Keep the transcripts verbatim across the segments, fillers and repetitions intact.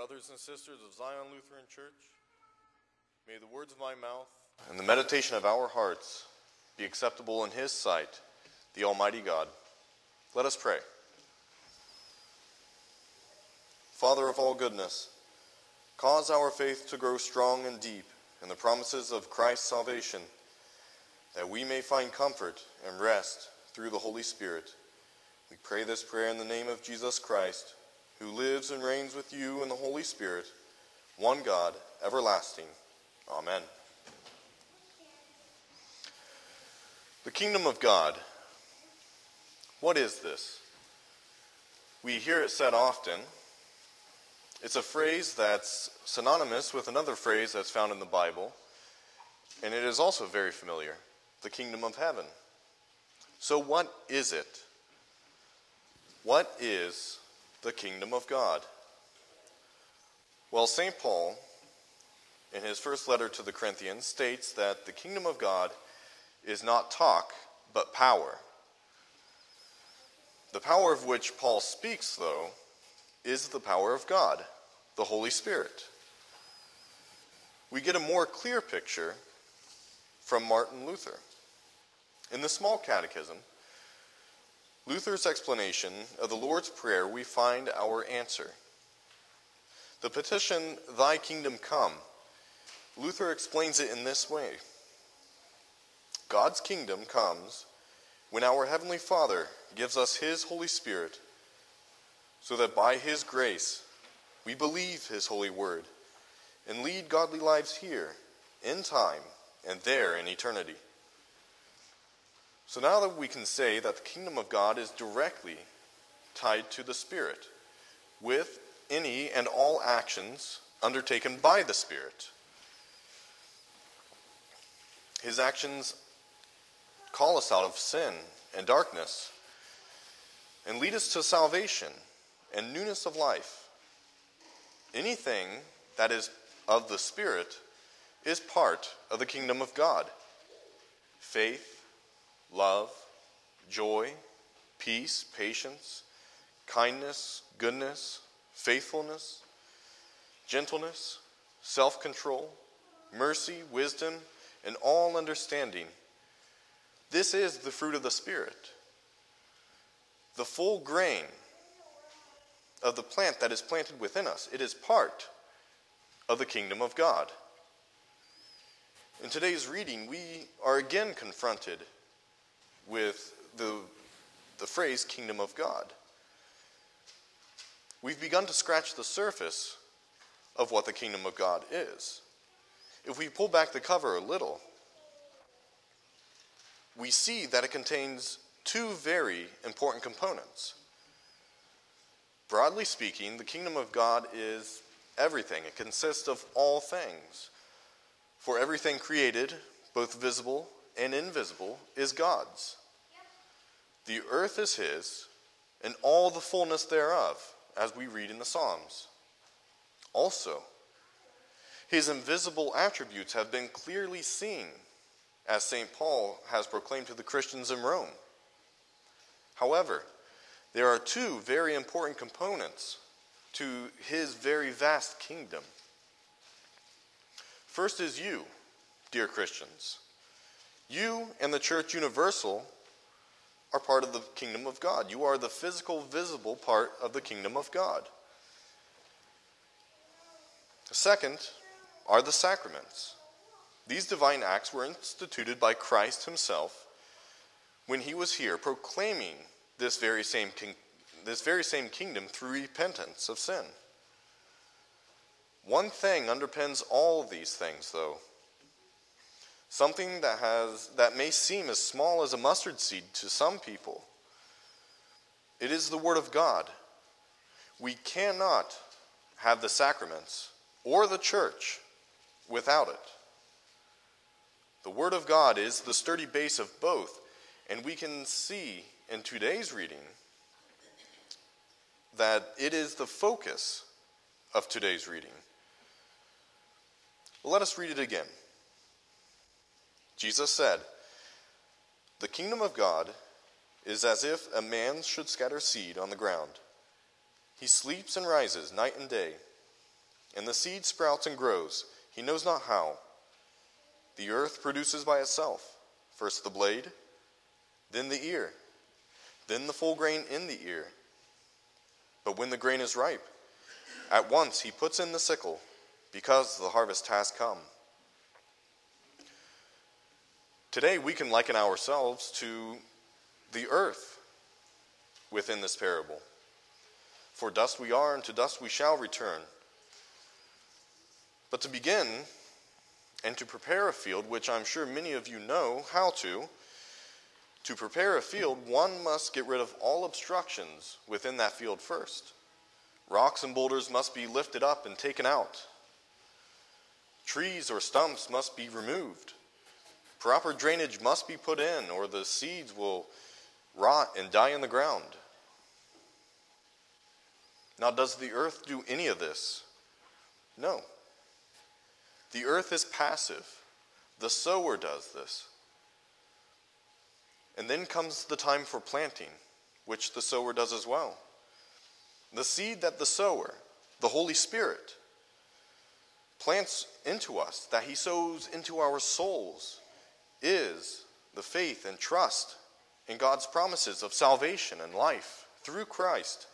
brothers and sisters of Zion Lutheran Church, may the words of my mouth and the meditation of our hearts be acceptable in His sight, the Almighty God. Let us pray. Father of all goodness, cause our faith to grow strong and deep in the promises of Christ's salvation, that we may find comfort and rest through the Holy Spirit. We pray this prayer in the name of Jesus Christ, who lives and reigns with you in the Holy Spirit, one God, everlasting. Amen. The kingdom of God. What is this? We hear it said often. It's a phrase that's synonymous with another phrase that's found in the Bible, and it is also very familiar, the kingdom of heaven. So what is it? What is the kingdom of God? Well, Saint Paul, in his first letter to the Corinthians, states that the kingdom of God is not talk, but power. The power of which Paul speaks, though, is the power of God, the Holy Spirit. We get a more clear picture from Martin Luther. In the Small Catechism, Luther's explanation of the Lord's Prayer, we find our answer. The petition, "Thy kingdom come," Luther explains it in this way. God's kingdom comes when our Heavenly Father gives us His Holy Spirit, so that by His grace we believe His holy word and lead godly lives here, in time, and there in eternity. So now that we can say that the kingdom of God is directly tied to the Spirit, with any and all actions undertaken by the Spirit. His actions call us out of sin and darkness and lead us to salvation and newness of life. Anything that is of the Spirit is part of the kingdom of God. Faith, love, joy, peace, patience, kindness, goodness, faithfulness, gentleness, self-control, mercy, wisdom, and all understanding. This is the fruit of the Spirit. The full grain of the plant that is planted within us. It is part of the kingdom of God. In today's reading, we are again confronted with the, the phrase kingdom of God. We've begun to scratch the surface of what the kingdom of God is. If we pull back the cover a little, we see that it contains two very important components. Broadly speaking, the kingdom of God is everything. It consists of all things. For everything created, both visible and invisible, is God's. The earth is His, and all the fullness thereof, as we read in the Psalms. Also, His invisible attributes have been clearly seen, as Saint Paul has proclaimed to the Christians in Rome. However, there are two very important components to His very vast kingdom. First is you, dear Christians. You and the Church Universal are part of the kingdom of God. You are the physical, visible part of the kingdom of God. Second are the sacraments. These divine acts were instituted by Christ Himself when He was here, proclaiming this very same king, this very same kingdom through repentance of sin. One thing underpins all of these things, though. Something that has that may seem as small as a mustard seed to some people. It is the Word of God. We cannot have the sacraments or the church without it. The Word of God is the sturdy base of both, and we can see in today's reading that it is the focus of today's reading. Let us read it again. Jesus said, "The kingdom of God is as if a man should scatter seed on the ground. He sleeps and rises night and day, and the seed sprouts and grows, he knows not how. The earth produces by itself, first the blade, then the ear, then the full grain in the ear. But when the grain is ripe, at once he puts in the sickle, because the harvest has come. Today we can liken ourselves to the earth within this parable. For dust we are, and to dust we shall return. But to begin, and to prepare a field, which I'm sure many of you know how to, to prepare a field, one must get rid of all obstructions within that field first. Rocks and boulders must be lifted up and taken out. Trees or stumps must be removed. Proper drainage must be put in, or the seeds will rot and die in the ground. Now, does the earth do any of this? No. The earth is passive. The sower does this. And then comes the time for planting, which the sower does as well. The seed that the sower, the Holy Spirit, plants into us, that he sows into our souls, is the faith and trust in God's promises of salvation and life through Christ.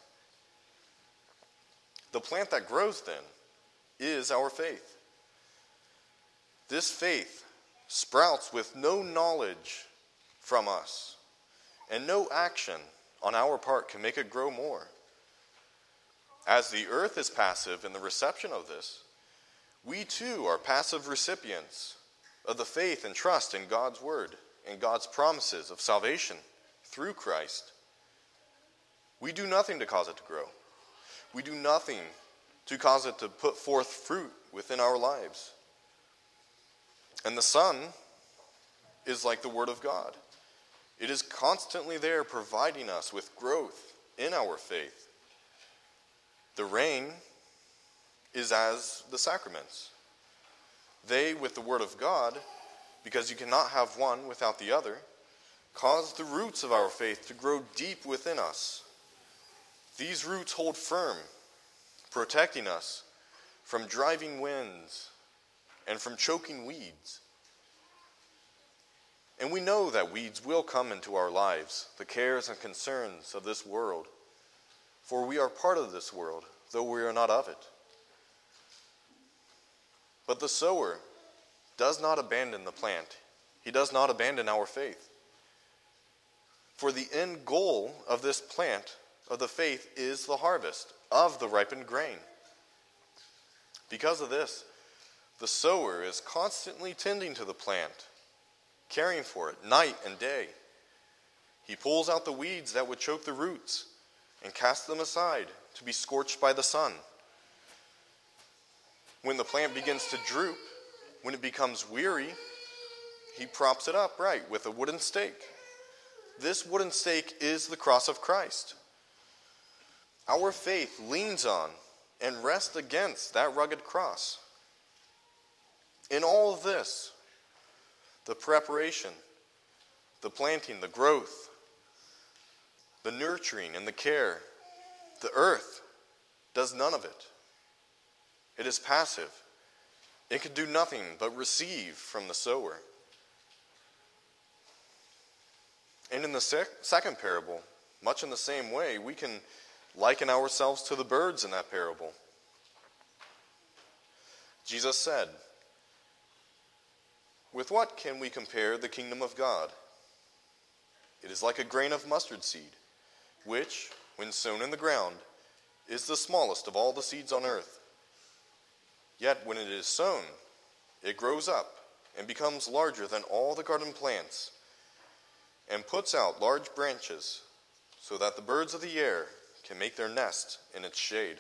The plant that grows then is our faith. This faith sprouts with no knowledge from us, and no action on our part can make it grow more. As the earth is passive in the reception of this, we too are passive recipients of the faith and trust in God's word and God's promises of salvation through Christ. We do nothing to cause it to grow. We do nothing to cause it to put forth fruit within our lives. And the sun is like the word of God. It is constantly there providing us with growth in our faith. The rain is as the sacraments. They, with the word of God, because you cannot have one without the other, cause the roots of our faith to grow deep within us. These roots hold firm, protecting us from driving winds and from choking weeds. And we know that weeds will come into our lives, the cares and concerns of this world, for we are part of this world, though we are not of it. But the sower does not abandon the plant. He does not abandon our faith. For the end goal of this plant of the faith is the harvest of the ripened grain. Because of this, the sower is constantly tending to the plant, caring for it night and day. He pulls out the weeds that would choke the roots and casts them aside to be scorched by the sun. When the plant begins to droop, when it becomes weary, he props it up right with a wooden stake. This wooden stake is the cross of Christ. Our faith leans on and rests against that rugged cross. In all of this, the preparation, the planting, the growth, the nurturing and the care, the earth does none of it. It is passive. It can do nothing but receive from the sower. And in the sec- second parable, much in the same way, we can liken ourselves to the birds in that parable. Jesus said, "With what can we compare the kingdom of God? It is like a grain of mustard seed, which, when sown in the ground, is the smallest of all the seeds on earth. Yet when it is sown, it grows up and becomes larger than all the garden plants, and puts out large branches, so that the birds of the air can make their nest in its shade."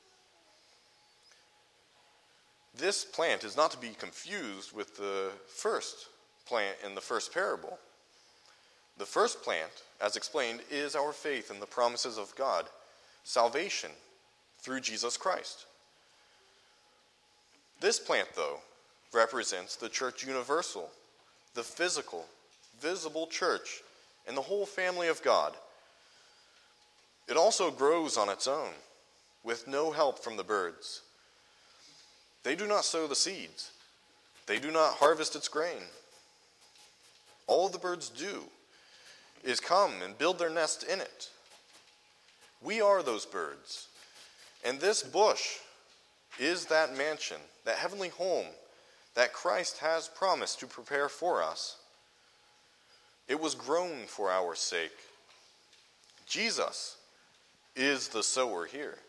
This plant is not to be confused with the first plant in the first parable. The first plant, as explained, is our faith in the promises of God, salvation through Jesus Christ. This plant, though, represents the church universal, the physical, visible church, and the whole family of God. It also grows on its own, with no help from the birds. They do not sow the seeds. They do not harvest its grain. All the birds do is come and build their nest in it. We are those birds. And this bush is that mansion, that heavenly home that Christ has promised to prepare for us. It was grown for our sake. Jesus is the sower here.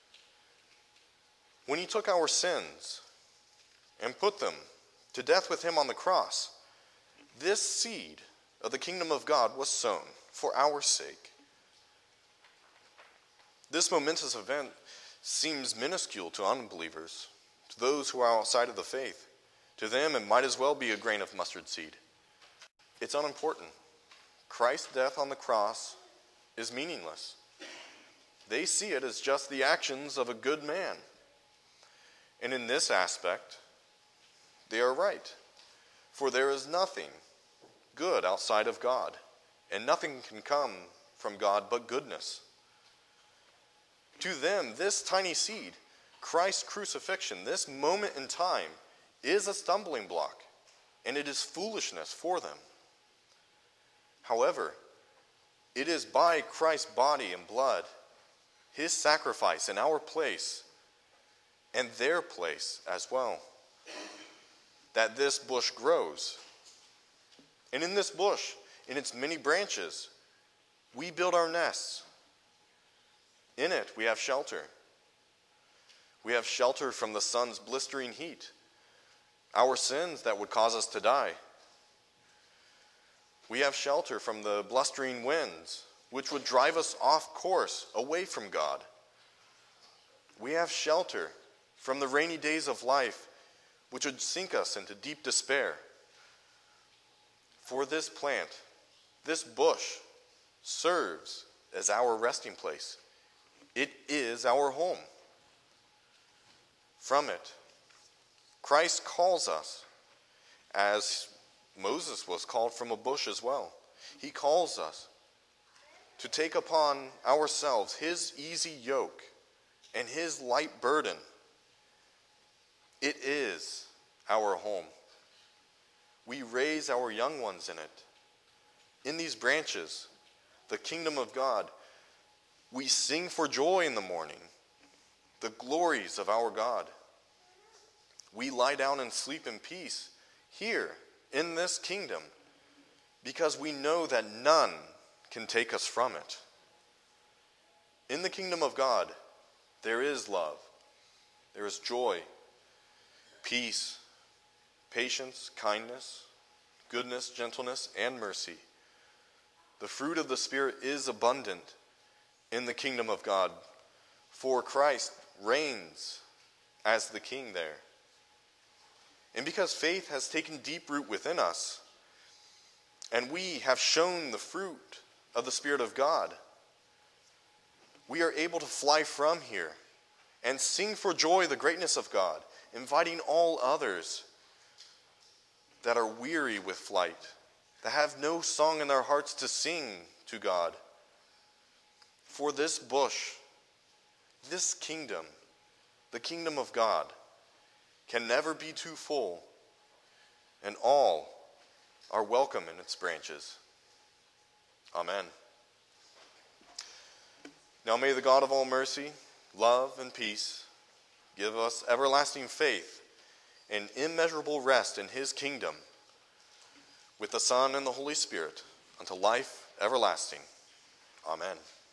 When he took our sins and put them to death with him on the cross, this seed of the kingdom of God was sown for our sake. This momentous event seems minuscule to unbelievers, to those who are outside of the faith. To them, it might as well be a grain of mustard seed. It's unimportant. Christ's death on the cross is meaningless. They see it as just the actions of a good man. And in this aspect, they are right. For there is nothing good outside of God, and nothing can come from God but goodness. To them, this tiny seed, Christ's crucifixion, this moment in time, is a stumbling block, and it is foolishness for them. However, it is by Christ's body and blood, his sacrifice in our place, and their place as well, that this bush grows. And in this bush, in its many branches, we build our nests. In it, we have shelter. We have shelter from the sun's blistering heat, our sins that would cause us to die. We have shelter from the blustering winds, which would drive us off course, away from God. We have shelter from the rainy days of life, which would sink us into deep despair. For this plant, this bush, serves as our resting place. It is our home. From it, Christ calls us, as Moses was called from a bush as well. He calls us to take upon ourselves his easy yoke and his light burden. It is our home. We raise our young ones in it. In these branches, the kingdom of God, we sing for joy in the morning, the glories of our God. We lie down and sleep in peace here in this kingdom because we know that none can take us from it. In the kingdom of God, there is love, there is joy, peace, patience, kindness, goodness, gentleness, and mercy. The fruit of the Spirit is abundant in the kingdom of God, for Christ reigns as the King there. And because faith has taken deep root within us, and we have shown the fruit of the Spirit of God, we are able to fly from here and sing for joy the greatness of God, inviting all others that are weary with flight, that have no song in their hearts to sing to God. For this bush, this kingdom, the kingdom of God, can never be too full, and all are welcome in its branches. Amen. Now may the God of all mercy, love, and peace give us everlasting faith and immeasurable rest in his kingdom with the Son and the Holy Spirit unto life everlasting. Amen.